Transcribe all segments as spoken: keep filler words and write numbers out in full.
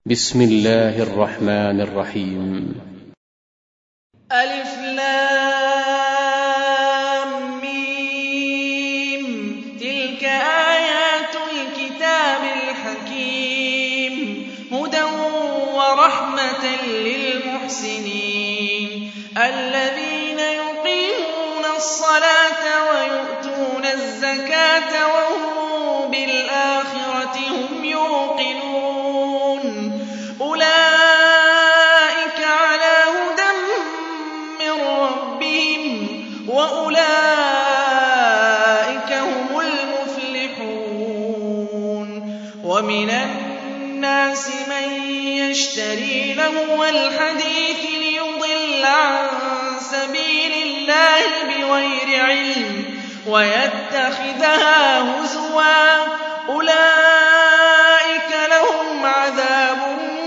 بسم الله الرحمن الرحيم. ألف لام ميم. تلك آيات الكتاب الحكيم هدى ورحمة للمحسنين الذين يقيمون الصلاة ويؤتون الزكاة وهم بالآخرة هم يوقنون أولئك على هدى من ربهم وأولئك هم المفلحون ومن الناس من يشتري لهو الحديث ليضل عن سبيل الله بغير علم ويتخذها هزوا أولئك لهم عذاب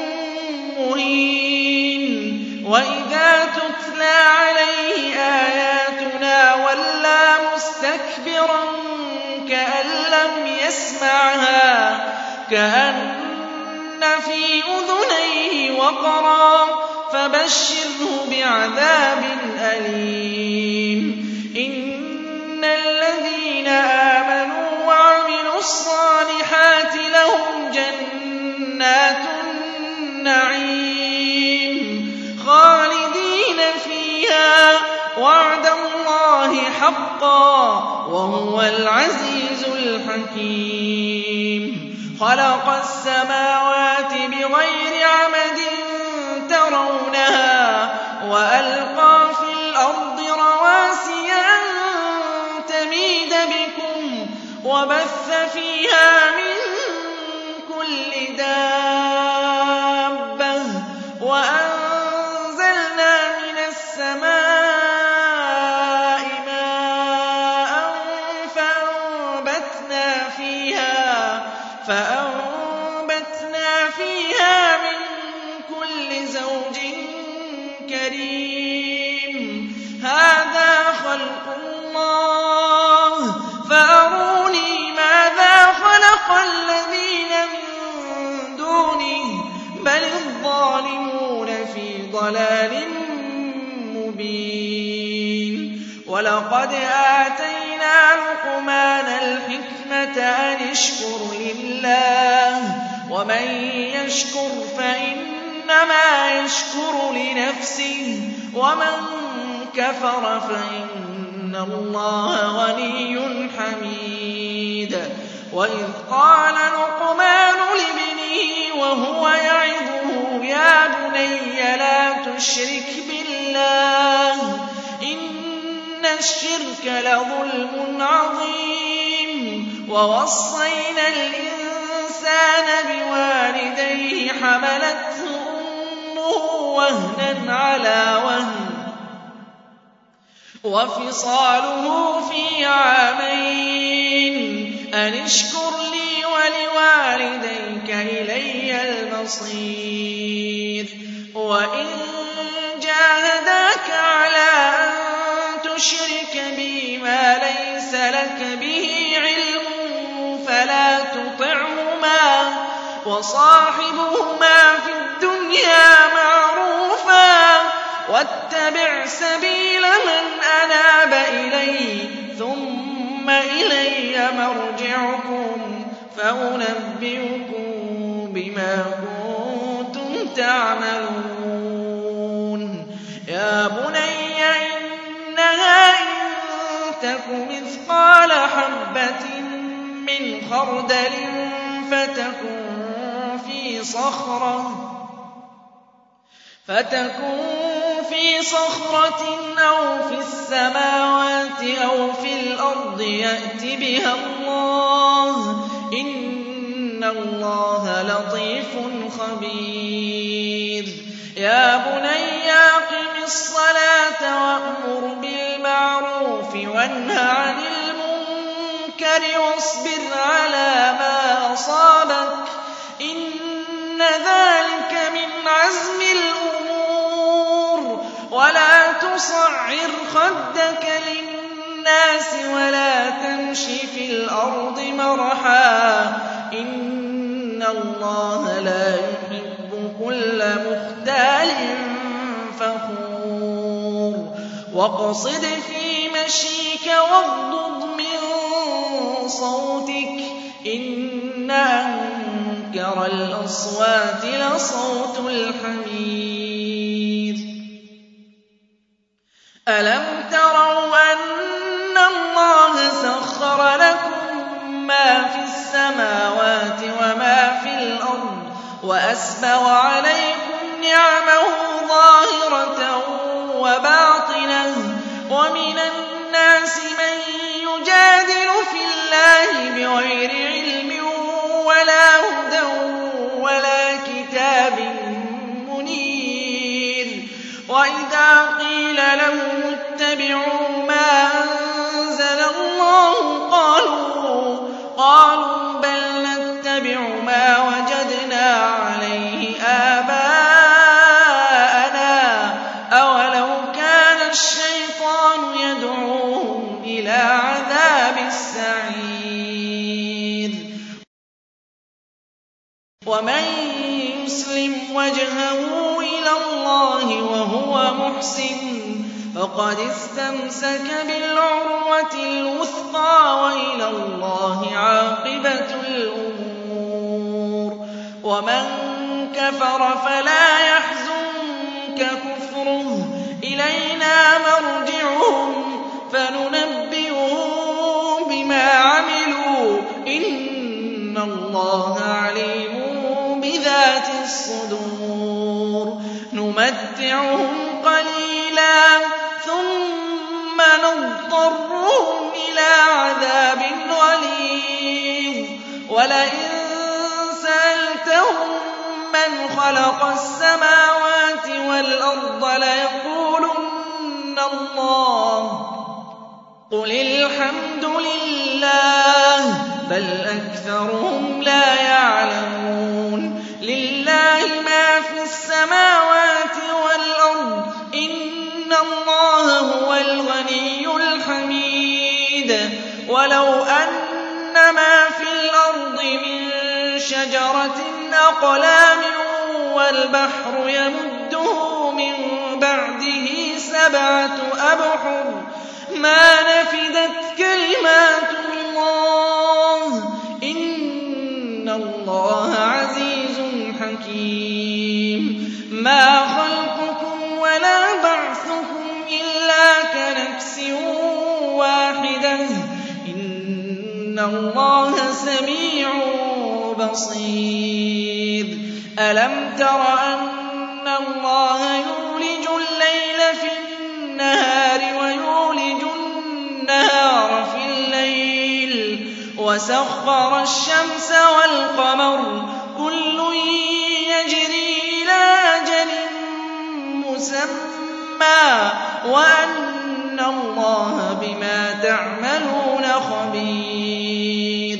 مهين وإذا تتلى عليه آياتنا ولى مستكبرا كأن لم يسمعها كأن في أذنيه وقرا فبشره بعذاب أليم إن الذين آمنوا وعملوا الصالحات لهم جنات النعيم خالدين فيها وعد الله حقا وهو العزيز الحكيم خلق السماوات بغير عمد ترونها وألقى في الأرض رواسي أن تميد بكم وبث فيها من كل دابة وأنزلنا من السماء ماء فأنبتنا فيها فأنبتنا فيها من كل زوج كريم هذا خلق الله فأروني ماذا خلق الذين من دونه بل الظالمون في ضلال مبين ولقد آتينا لقمان الحكمة أن اشكر لله ومن يشكر فإنما يشكر لنفسه ومن كفر فإن الله غني حميد وإذ قال لقمان لابنه وهو يعظه يا بني لا تشرك بالله إن الشرك لظلم عظيم ووصينا الإنسان بوالديه حملته أمه وهنا على وهن وفصاله في عامين أن اشكر لي ولوالديك إلي المصير وإن جاهداك على أن تشرك بي ما ليس لك به علم فلا تطعهما وصاحبهما في الدنيا معروفا واتبع سبيل من أناب إلي ثم إلي مرجعكم فأنبئكم بما كنتم تعملون يا بني إنها إن تك مثقال حبة من خردل فتكن في صخرة فتكن في صخرة أو في السماوات أو في الأرض يأت بها الله إن الله لطيف خبير يا بني أقم الصلاة وأمر بالمعروف وانه عن المنكر واصبر على ما أصابك إن ذلك من عزم الأمور ولا تصعر خدك للناس ولا تمش في الأرض مرحا إن الله لا يحب مختال فخور واقصد في مشيك واغضض من صوتك إن أنكر الأصوات لصوت الحمير ألم تروا أن الله سخر لكم ما في السماوات وما في الأرض وأسبغ عليكم نعمه ظاهرة وباطنة ومن الناس من يجادل في الله بغير علم ولا هدى ولا كتاب منير وإذا قيل لهم اتبعوا ما أنزل الله قالوا قالوا بل نتبع ما وجدنا عليه آباءنا أولو كان الشيطان يدعوهم إلى عذاب السعير ومن يسلم وجهه إلى الله وهو محسن فقد استمسك بالعروة الوثقى وإلى الله عاقبة الأمور ومن كفر فلا يحزنك كفره إلينا مرجعهم فننبئهم بما عملوا إن الله عليم بذات الصدور نمتعهم قليلا ثم نضطرهم إلى عذاب غليظ ولئن سألتهم من خلق السماوات والأرض ليقولن الله قل الحمد لله بل أكثرهم لا يعلمون لله ما في السماوات والأرض إن الله هو الغني الحميد ولو أن ما في الأرض من شجرة أقلام والبحر يمده من بعده سبعة أبحر ما نفدت كلمات الله إن الله عزيز حكيم ما خلقكم ولا بعثكم إلا كنفس واحدة إن الله سميع بصير ألم تر أن الله يولج الليل في النهار ويولج النهار في الليل وسخر الشمس والقمر كل يجري إلى أجل مسمى وأن الله بما تعملون خبير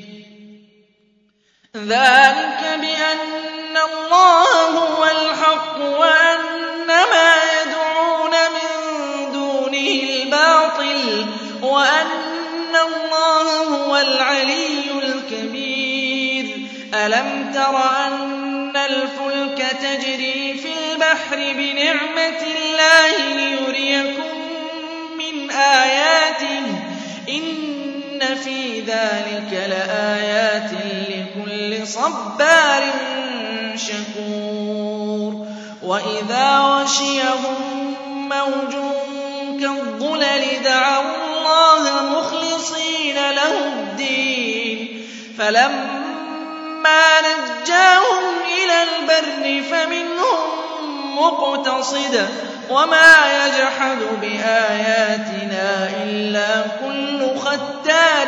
ذلك بأن الله هو الحق وأن ما يدعون من دونه الباطل وأن الله هو العلي الكبير ألم تر أن الفلك تجري في البحر بنعمة الله ليريكم من آياته إن في ذلك لآيات لكل صبار شكور وإذا غشيهم موج كالظلل دعوا الله مخلصين له الدين فلما نجاهم إلى البر فمنهم مقتصد وما يجحد بآياتنا إلا كل ختار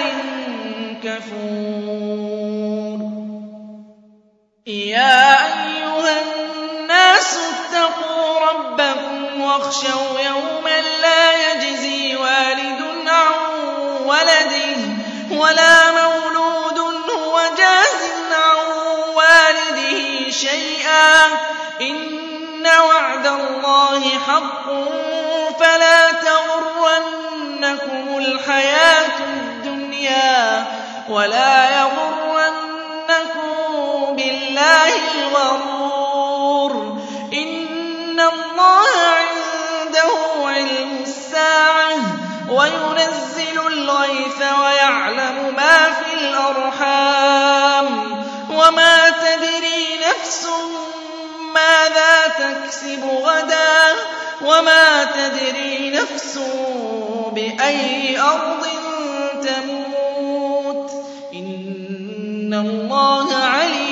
كفور يا أيها الناس اتقوا ربكم واخشوا يوما لا يجزي والد عن ولده ولا مولود هو جاز عن والده شيئا إن وعد الله حق فلا تغرنكم الحياة الدنيا ولا يغرنكم بالله الغرور وَيُنَزِّلُ الْغَيْثَ وَيَعْلَمُ مَا فِي الْأَرْحَامِ وَمَا تَدْرِي نَفْسٌ مَّاذَا تَكْسِبُ غَدًا وَمَا تَدْرِي نَفْسٌ بِأَيِّ أَرْضٍ تَمُوتُ ۚ إِنَّ اللَّهَ عَلِيمٌ